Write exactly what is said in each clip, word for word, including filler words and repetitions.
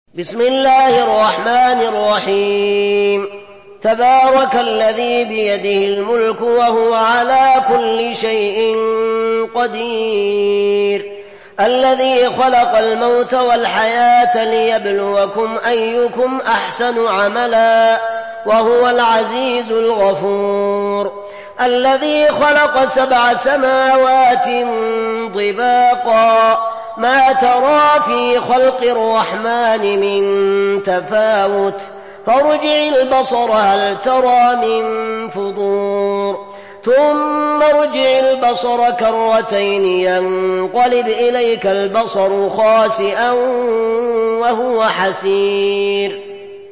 بسم الله الرحمن الرحيم. تبارك الذي بيده الملك وهو على كل شيء قدير، الذي خلق الموت والحياة ليبلوكم أيكم أحسن عملا وهو العزيز الغفور، الذي خلق سبع سماوات طباقا ما ترى في خلق الرحمن من تفاوت فارجع البصر هل ترى من فطور ثم ارجع البصر كرتين ينقلب إليك البصر خاسئا وهو حسير.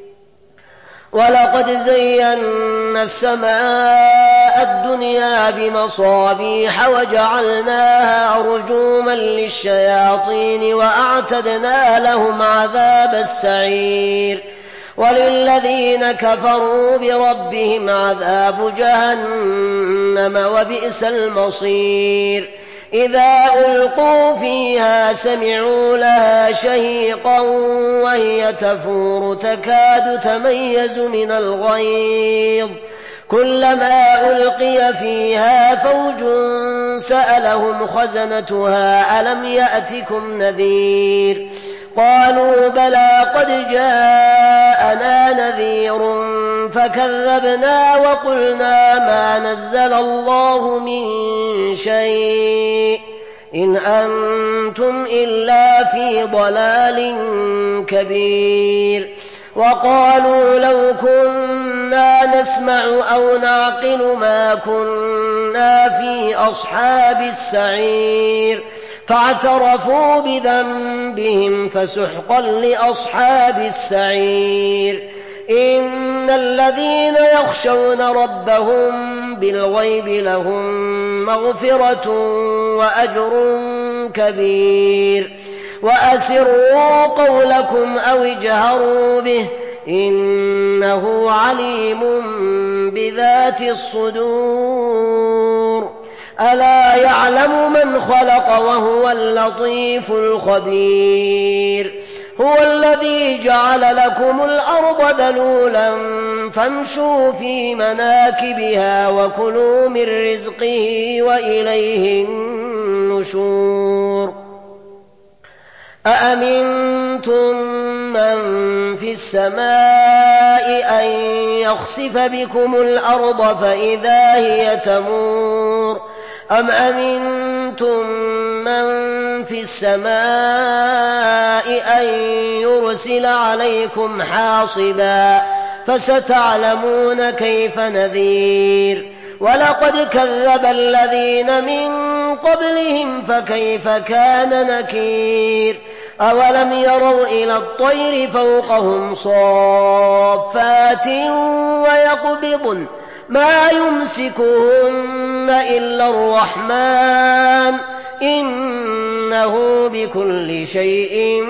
ولقد زينا السماء الدنيا بمصابيح وجعلناها رجوما للشياطين وأعتدنا لهم عذاب السعير. وللذين كفروا بربهم عذاب جهنم وبئس المصير. إذا ألقوا فيها سمعوا لها شهيقا وهي تفور تكاد تميز من الغيظ، كلما ألقي فيها فوج سألهم خزنتها ألم يأتكم نذير؟ قالوا بلى قد جاءنا نذير فكذبنا وقلنا ما نزل الله من شيء إن أنتم إلا في ضلال كبير. وقالوا لو كنا نسمع أو نعقل ما كنا في أصحاب السعير، فاعترفوا بذنبهم فسحقا لأصحاب السعير. إن الذين يخشون ربهم بالغيب لهم مغفرة وأجر كبير. وأسروا قولكم أو اجهروا به إنه عليم بذات الصدور. ألا يعلم من خلق وهو اللطيف الخبير. هو الذي جعل لكم الأرض ذلولا فامشوا في مناكبها وكلوا من رزقه وإليه النشور. أأمنتم من في السماء أن يخسف بكم الأرض فإذا هي تمور أم أمنتم من في السماء أن يرسل عليكم حاصبا فستعلمون كيف نذير. ولقد كذب الذين من قبلهم فكيف كان نكير. أولم يروا إلى الطير فوقهم صافات ويقبضن ما يمسكهن إلا الرحمن إنه بكل شيء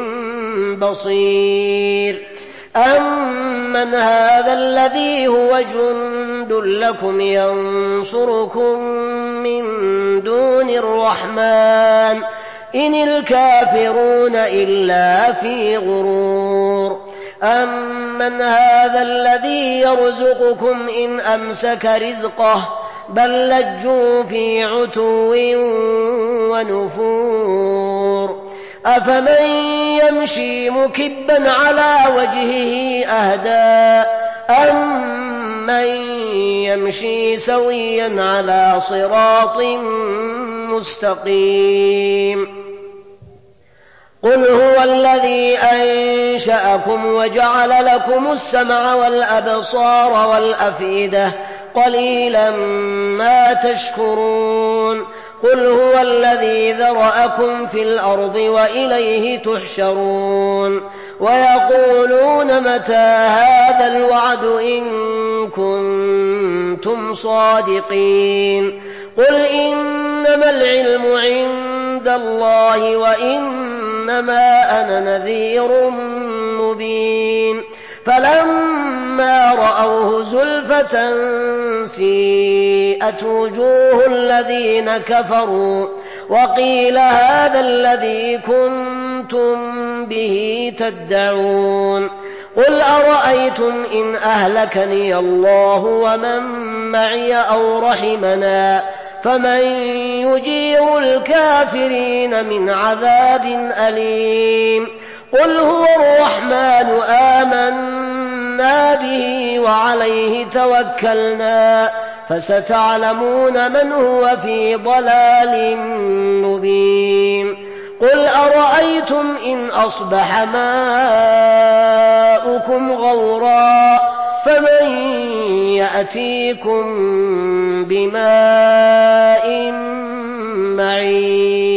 بصير. أمن هذا الذي هو جند لكم ينصركم من دون الرحمن إن الكافرون إلا في غرور. أمن هذا الذي يرزقكم إن أمسك رزقه بل لجوا في عتو ونفور. أفمن يمشي مكبا على وجهه أهدى أمن يمشي سويا على صراط مستقيم. قل هو الذي أنشأكم وجعل لكم السمع والأبصار والأفئدة قليلا ما تشكرون. قل هو الذي ذرأكم في الأرض وإليه تحشرون. ويقولون متى هذا الوعد إن كنتم صادقين. قل إنما العلم عند الله وإنما أنا نذير مبين. فلما رأوه زلفة سيئت وجوه الذين كفروا وقيل هذا الذي كنتم به تدعون قل أرأيتم إن أهلكني الله ومن معي أو رحمنا فمن يجير الكافرين من عذاب أليم قل هو الرحمن آمنا به وعليه توكلنا فستعلمون من هو في ضلال مبين قل أرأيتم إن أصبح ماؤكم غورا فمن يأتيكم بماء معين